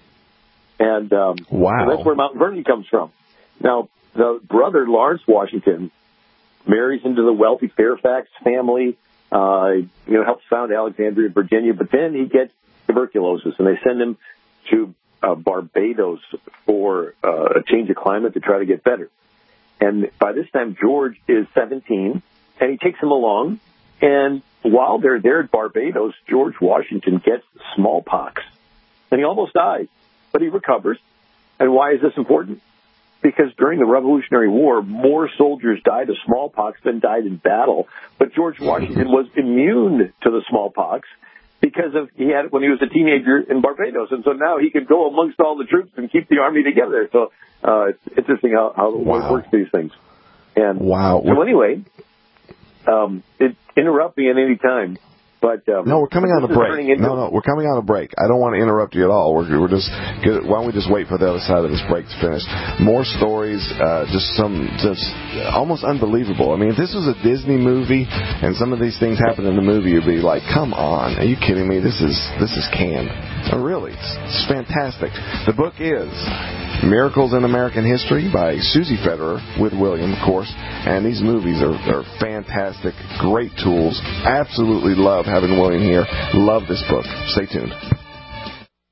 And um, wow. so that's where Mount Vernon comes from. Now, the brother, Lawrence Washington, marries into the wealthy Fairfax family, uh, you know, helps found Alexandria, Virginia, but then he gets tuberculosis, and they send him to uh, Barbados for uh, a change of climate to try to get better. And by this time, George is seventeen, and he takes him along, and while they're there at Barbados, George Washington gets smallpox, and he almost dies, but he recovers. And why is this important? Because during the Revolutionary War, more soldiers died of smallpox than died in battle. But George Washington was immune to the smallpox because of he had it when he was a teenager in Barbados. And so now he could go amongst all the troops and keep the army together. So uh, it's interesting how, how wow. it works, these things. And wow. So anyway, um, it, interrupt me at any time. But, um, no, we're coming on a break. Into... No, no, we're coming on a break. I don't want to interrupt you at all. We're, we're just good. Why don't we just wait for the other side of this break to finish? More stories, uh, just some, just almost unbelievable. I mean, if this was a Disney movie and some of these things happen in the movie, you'd be like, "Come on, are you kidding me? This is this is canned." Oh, really, it's, it's fantastic. The book is Miracles in American History by Susie Federer with William, of course. And these movies are, are fantastic, great tools. Absolutely love having William here. Love this book. Stay tuned.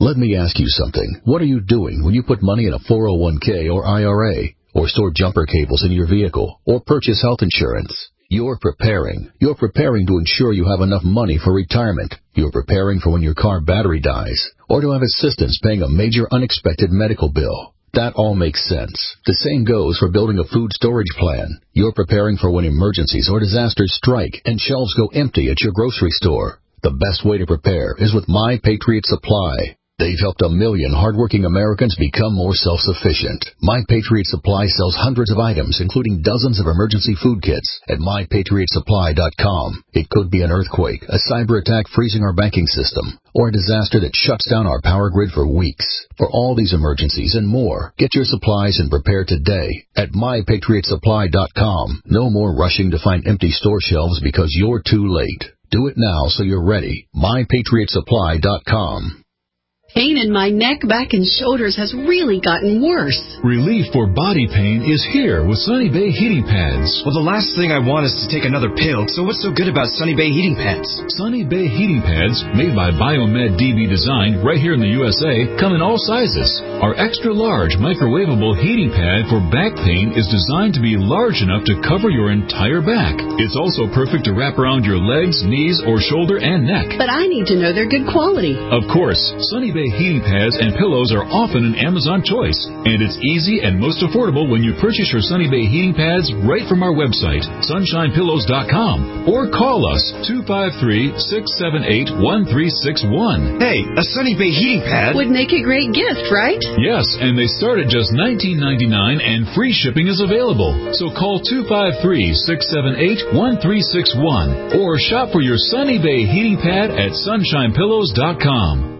Let me ask you something. What are you doing when you put money in a four oh one k or I R A, or store jumper cables in your vehicle, or purchase health insurance? You're preparing. You're preparing to ensure you have enough money for retirement. You're preparing for when your car battery dies, or to have assistance paying a major unexpected medical bill. That all makes sense. The same goes for building a food storage plan. You're preparing for when emergencies or disasters strike and shelves go empty at your grocery store. The best way to prepare is with My Patriot Supply. They've helped a million hardworking Americans become more self-sufficient. My Patriot Supply sells hundreds of items, including dozens of emergency food kits, at my patriot supply dot com. It could be an earthquake, a cyber attack freezing our banking system, or a disaster that shuts down our power grid for weeks. For all these emergencies and more, get your supplies and prepare today at my patriot supply dot com. No more rushing to find empty store shelves because you're too late. Do it now so you're ready. my patriot supply dot com. Pain in my neck, back, and shoulders has really gotten worse. Relief for body pain is here with Sunny Bay Heating Pads. Well, the last thing I want is to take another pill, so what's so good about Sunny Bay Heating Pads? Sunny Bay Heating Pads, made by Biomed D B Design right here in the U S A, come in all sizes. Our extra-large microwavable heating pad for back pain is designed to be large enough to cover your entire back. It's also perfect to wrap around your legs, knees, or shoulder and neck. But I need to know they're good quality. Of course, Sunny Bay heating pads and pillows are often an Amazon choice, and it's easy and most affordable when you purchase your Sunny Bay heating pads right from our website, sunshine pillows dot com, or call us two five three, six seven eight, one three six one. Hey, a Sunny Bay heating pad would make a great gift, right? Yes, and they start at just nineteen ninety-nine, and free shipping is available. So call two five three, six seven eight, one three six one or shop for your Sunny Bay heating pad at sunshine pillows dot com.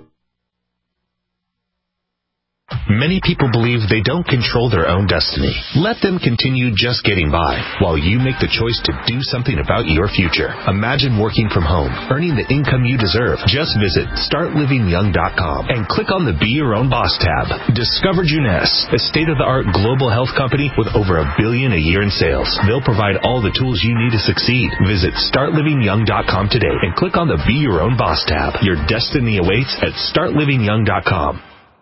Many people believe they don't control their own destiny. Let them continue just getting by while you make the choice to do something about your future. Imagine working from home, earning the income you deserve. Just visit start living young dot com and click on the Be Your Own Boss tab. Discover Juness, a state-of-the-art global health company with over a billion a year in sales. They'll provide all the tools you need to succeed. Visit start living young dot com today and click on the Be Your Own Boss tab. Your destiny awaits at start living young dot com.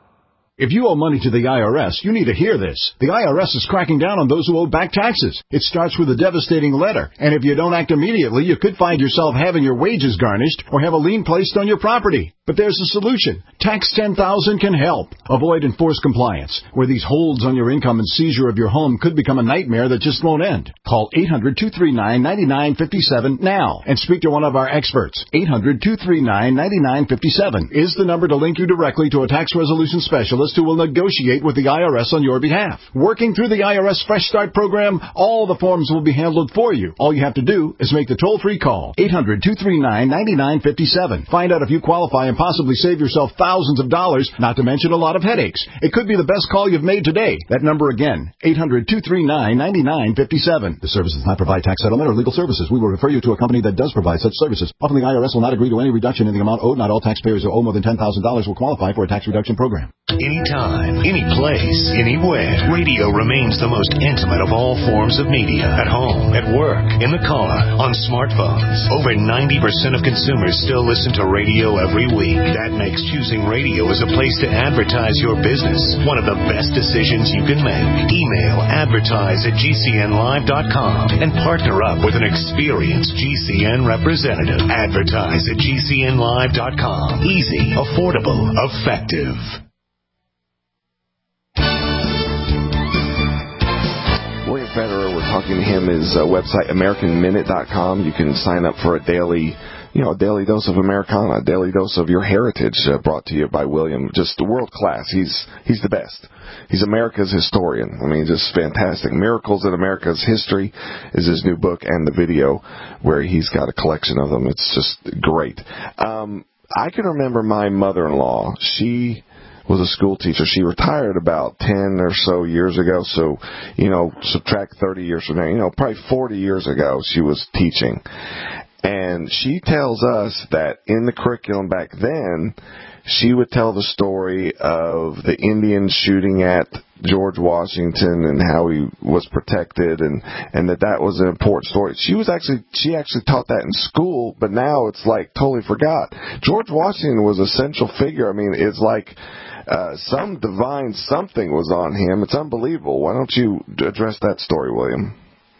If you owe money to the I R S, you need to hear this. The I R S is cracking down on those who owe back taxes. It starts with a devastating letter, and if you don't act immediately, you could find yourself having your wages garnished or have a lien placed on your property. But there's a solution. Tax ten thousand can help. Avoid enforced compliance, where these holds on your income and seizure of your home could become a nightmare that just won't end. Call eight hundred, two three nine, nine nine five seven now and speak to one of our experts. eight hundred, two three nine, nine nine five seven is the number to link you directly to a tax resolution specialist who will negotiate with the I R S on your behalf. Working through the I R S Fresh Start program, all the forms will be handled for you. All you have to do is make the toll-free call, eight hundred, two three nine, nine nine five seven. Find out if you qualify and possibly save yourself thousands of dollars, not to mention a lot of headaches. It could be the best call you've made today. That number again, eight hundred, two three nine, nine nine five seven. The service does not provide tax settlement or legal services. We will refer you to a company that does provide such services. Often the I R S will not agree to any reduction in the amount owed. Not all taxpayers who owe more than ten thousand dollars will qualify for a tax reduction program. Anytime, any place, anywhere, radio remains the most intimate of all forms of media. At home, at work, in the car, on smartphones. Over ninety percent of consumers still listen to radio every week. That makes choosing radio as a place to advertise your business one of the best decisions you can make. Email advertise at G C N live dot com and partner up with an experienced G C N representative. Advertise at G C N live dot com. Easy, affordable, effective. William Federer, we're talking to him, his uh, website, American Minute dot com. You can sign up for a daily, you know, a daily dose of Americana, a daily dose of your heritage uh, brought to you by William. Just world class. He's he's the best. He's America's historian. I mean, just fantastic. Miracles in America's History is his new book, and the video where he's got a collection of them. It's just great. Um, I can remember my mother-in-law. She was a school teacher. She retired about ten or so years ago. So, you know, subtract thirty years from now, you know, probably forty years ago she was teaching. And she tells us that in the curriculum back then, she would tell the story of the Indians shooting at George Washington and how he was protected, and, and that that was an important story. She was actually, she actually taught that in school, but now it's like totally forgot. George Washington was a central figure. I mean, it's like, uh, some divine something was on him. It's unbelievable. Why don't you address that story, William?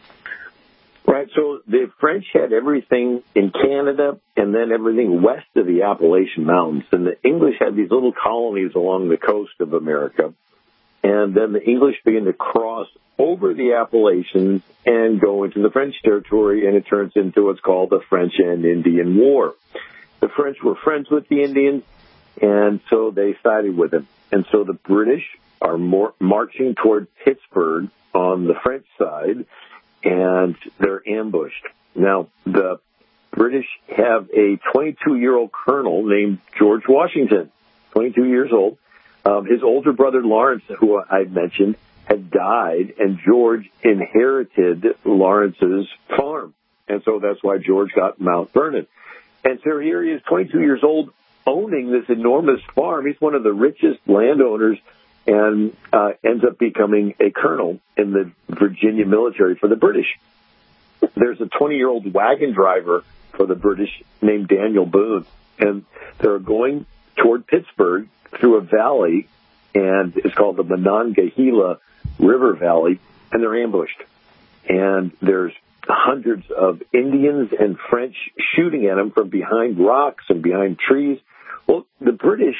Right, so the French had everything in Canada and then everything west of the Appalachian Mountains. And the English had these little colonies along the coast of America. And then the English began to cross over the Appalachians and go into the French territory, and it turns into what's called the French and Indian War. The French were friends with the Indians, and so they sided with them. And so the British are more marching toward Pittsburgh on the French side, and they're ambushed. Now, the British have a twenty-two-year-old colonel named George Washington, twenty-two years old. Um, his older brother, Lawrence, who I mentioned, had died, and George inherited Lawrence's farm. And so that's why George got Mount Vernon. And so here he is, twenty-two years old, owning this enormous farm. He's one of the richest landowners, and uh, ends up becoming a colonel in the Virginia military for the British. There's a twenty-year-old wagon driver for the British named Daniel Boone, and they're going toward Pittsburgh through a valley, and it's called the Monongahela River Valley, and they're ambushed. And there's hundreds of Indians and French shooting at them from behind rocks and behind trees. Well, the British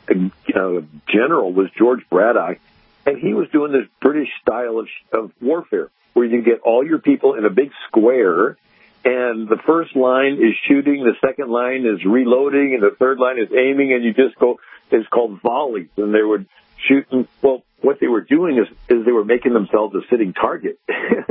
uh, general was George Braddock, and he was doing this British style of, of warfare, where you get all your people in a big square, and the first line is shooting, the second line is reloading, and the third line is aiming, and you just go, it's called volleys, and they would shoot, and, well, what they were doing is, is they were making themselves a sitting target.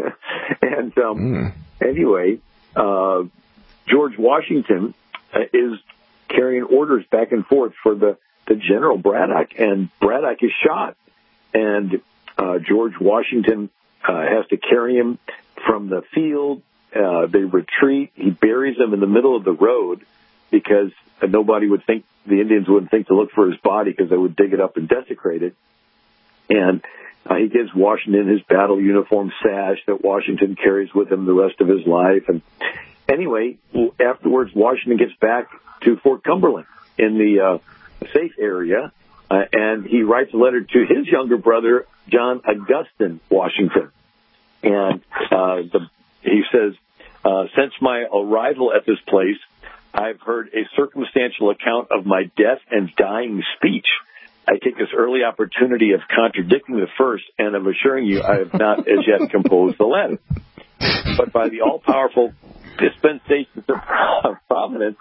and um, mm. anyway, uh, George Washington uh, is carrying orders back and forth for the, the General Braddock, and Braddock is shot. And uh, George Washington uh, has to carry him from the field. Uh, they retreat. He buries him in the middle of the road because uh, nobody would think, the Indians wouldn't think to look for his body because they would dig it up and desecrate it. And uh, he gives Washington his battle uniform sash that Washington carries with him the rest of his life. And anyway, afterwards, Washington gets back to Fort Cumberland in the uh, safe area, uh, and he writes a letter to his younger brother, John Augustine Washington. And uh, the, he says, uh, since my arrival at this place, I've heard a circumstantial account of my death and dying speech. I take this early opportunity of contradicting the first and of assuring you I have not as yet composed the latter. But by the all-powerful dispensations of providence,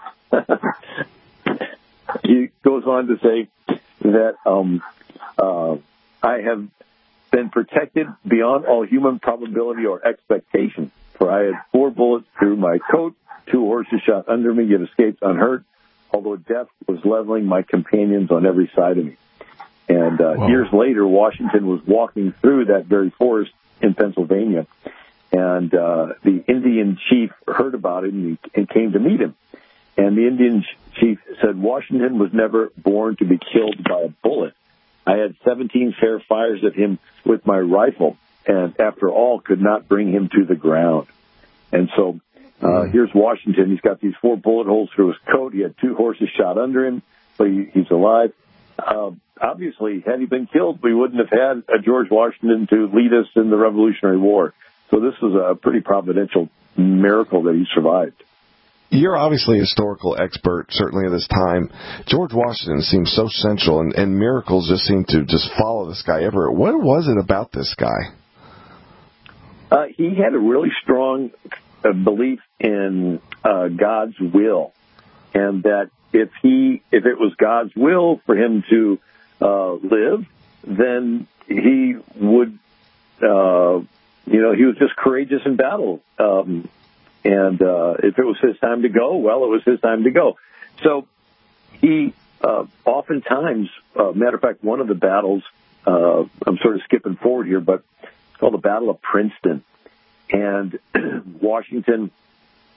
he goes on to say that um, uh, I have been protected beyond all human probability or expectation, for I had four bullets through my coat, two horses shot under me, yet escaped unhurt, although death was leveling my companions on every side of me. And uh, years later, Washington was walking through that very forest in Pennsylvania, and uh, the Indian chief heard about it and, he, and came to meet him. And the Indian chief said, Washington was never born to be killed by a bullet. I had seventeen fair fires at him with my rifle, and after all, could not bring him to the ground. And so uh, here's Washington. He's got these four bullet holes through his coat. He had two horses shot under him, but he, he's alive. Uh, obviously, had he been killed, we wouldn't have had a George Washington to lead us in the Revolutionary War. So this was a pretty providential miracle that he survived. You're obviously a historical expert, certainly at this time. George Washington seems so central, and, and miracles just seem to just follow this guy everywhere. What was it about this guy? Uh, he had a really strong uh, belief in uh, God's will, and that if he, if it was God's will for him to uh, live, then he would, uh, you know, he was just courageous in battle. Um, and uh, if it was his time to go, well, it was his time to go. So he uh, oftentimes, uh, matter of fact, one of the battles, uh, I'm sort of skipping forward here, but it's called the Battle of Princeton. And Washington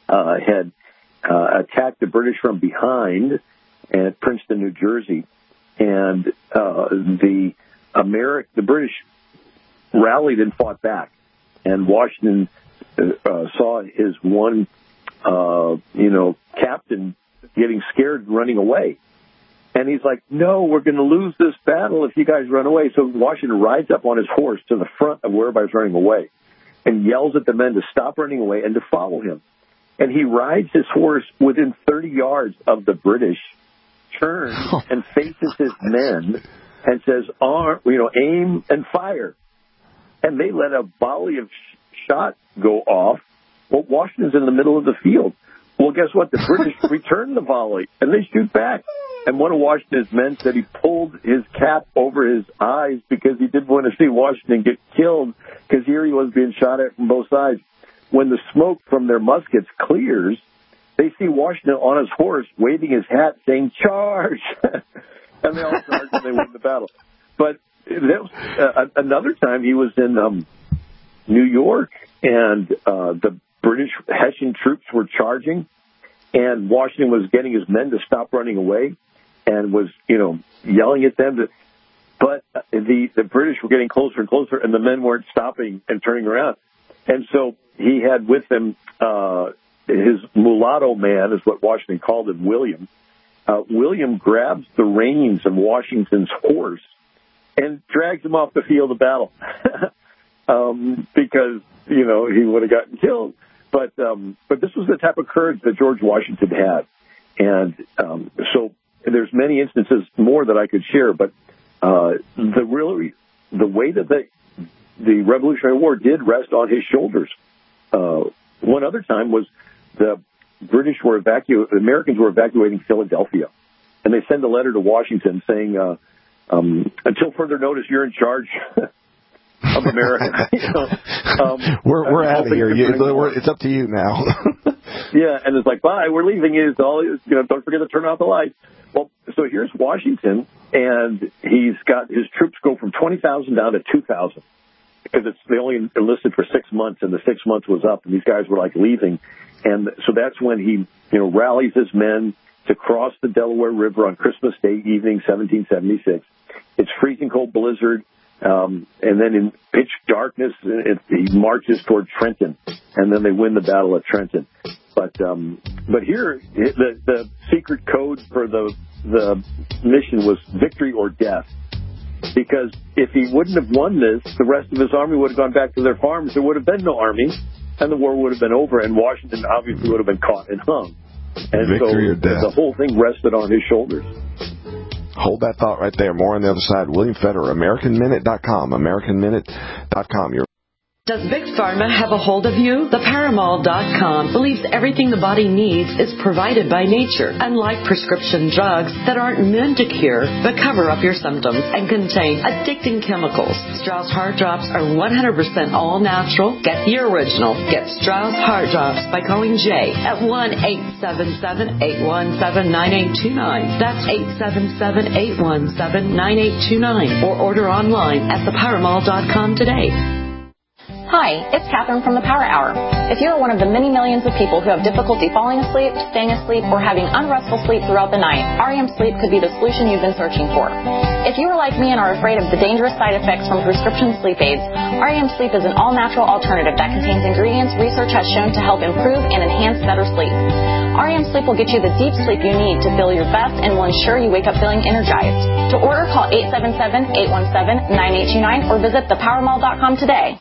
uh, had uh, attacked the British from behind at Princeton, New Jersey, and uh, the Ameri- the British rallied and fought back, and Washington uh, saw his one, uh, you know, captain getting scared and running away. And he's like, no, we're going to lose this battle if you guys run away. So Washington rides up on his horse to the front of where everybody's running away and yells at the men to stop running away and to follow him. And he rides his horse within thirty yards of the British, turns and faces his men and says, Arm, you know, aim and fire. And they let a volley of sh- shot go off. Well, Washington's in the middle of the field. Well, guess what? The British return the volley, and they shoot back. And one of Washington's men said he pulled his cap over his eyes because he didn't want to see Washington get killed, because here he was being shot at from both sides. When the smoke from their muskets clears, they see Washington on his horse waving his hat saying, charge! And they all charge and they win the battle. But there was, uh, another time he was in um, New York, and uh, the British Hessian troops were charging, and Washington was getting his men to stop running away and was, you know, yelling at them. To, but the, the British were getting closer and closer, and the men weren't stopping and turning around. And so he had with him uh, his mulatto man, is what Washington called him, William. Uh, William grabs the reins of Washington's horse and drags him off the field of battle um, because, you know, he would have gotten killed. But um, but this was the type of courage that George Washington had. And um, so there's many instances more that I could share, but uh, the really the weight of the the Revolutionary War did rest on his shoulders. Uh, one other time was the British were evacu- the Americans were evacuating Philadelphia, and they send a letter to Washington saying, uh, um, "Until further notice, you're in charge." Of America, you know, um, we're we're out of here. You, we're, it's up to you now. Yeah, and it's like, bye, we're leaving. It's all, you know, don't forget to turn off the lights. Well, so here's Washington, and he's got his troops go from twenty thousand down to two thousand because it's they only enlisted for six months, and the six months was up, and these guys were like leaving, and so that's when he, you know, rallies his men to cross the Delaware River on Christmas Day evening, seventeen seventy-six. It's freezing cold blizzard. Um, and then in pitch darkness, it, he marches toward Trenton, and then they win the Battle of Trenton. But um, but here, the, the secret code for the the mission was victory or death. Because if he wouldn't have won this, the rest of his army would have gone back to their farms. There would have been no army, and the war would have been over, and Washington obviously would have been caught and hung. And victory so or death. The whole thing rested on his shoulders. Hold that thought right there. More on the other side. William Federer, American Minute dot com. American Minute dot com. Your Does Big Pharma have a hold of you? The Paramall dot com believes everything the body needs is provided by nature, unlike prescription drugs that aren't meant to cure but cover up your symptoms and contain addicting chemicals. Strauss Heart Drops are one hundred percent all natural. Get the original. Get Strauss Heart Drops by calling Jay at one eight seven seven, eight one seven, nine eight two nine. That's eight seven seven, eight one seven, nine eight two nine. Or order online at the Paramall dot com today. Hi, it's Catherine from the Power Hour. If you are one of the many millions of people who have difficulty falling asleep, staying asleep, or having unrestful sleep throughout the night, R E M Sleep could be the solution you've been searching for. If you are like me and are afraid of the dangerous side effects from prescription sleep aids, R E M Sleep is an all-natural alternative that contains ingredients research has shown to help improve and enhance better sleep. R E M Sleep will get you the deep sleep you need to feel your best and will ensure you wake up feeling energized. To order, call eight seven seven, eight one seven, nine eight two nine or visit the power mall dot com today.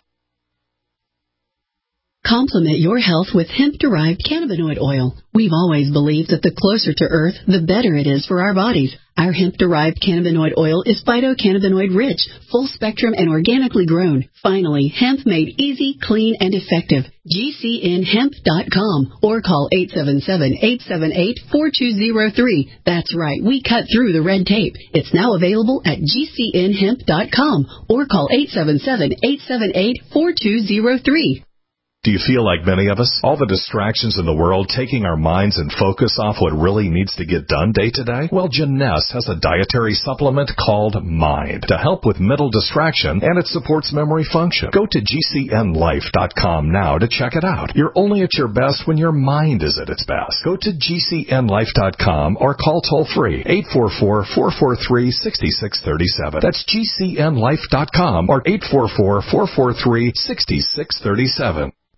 Complement your health with hemp-derived cannabinoid oil. We've always believed that the closer to Earth, the better it is for our bodies. Our hemp-derived cannabinoid oil is phytocannabinoid rich, full spectrum, and organically grown. Finally, hemp made easy, clean, and effective. G C N hemp dot com or call eight seven seven, eight seven eight, four two zero three. That's right, we cut through the red tape. It's now available at G C N hemp dot com or call eight seven seven, eight seven eight, four two zero three. Do you feel like many of us? All the distractions in the world taking our minds and focus off what really needs to get done day to day? Well, Jeunesse has a dietary supplement called Mind to help with mental distraction, and it supports memory function. Go to G C N life dot com now to check it out. You're only at your best when your mind is at its best. Go to G C N life dot com or call toll-free eight four four, four four three, six six three seven. That's G C N life dot com or eight four four, four four three, six six three seven.